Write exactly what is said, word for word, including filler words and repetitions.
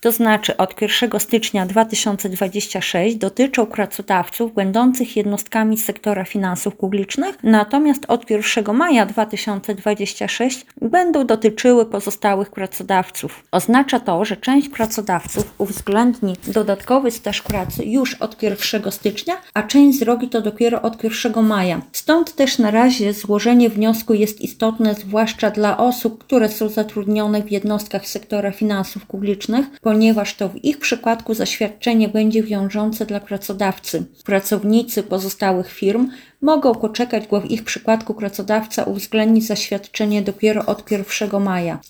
To znaczy od pierwszego stycznia dwa tysiące dwudziestego szóstego dotyczą pracodawców będących jednostkami sektora finansów publicznych, natomiast od pierwszego maja dwa tysiące dwudziestego szóstego będą dotyczyły pozostałych pracodawców. Oznacza to, że część pracodawców uwzględni dodatkowy staż pracy już od pierwszego stycznia, a część zrobi to dopiero od pierwszego maja. Stąd też na razie złożenie wniosku jest istotne, zwłaszcza dla osób, które są zatrudnione w jednostkach sektora finansów publicznych, ponieważ to w ich przypadku zaświadczenie będzie wiążące dla pracodawcy. Pracownicy pozostałych firm mogą poczekać, bo w ich przypadku pracodawca uwzględni zaświadczenie dopiero od pierwszego maja.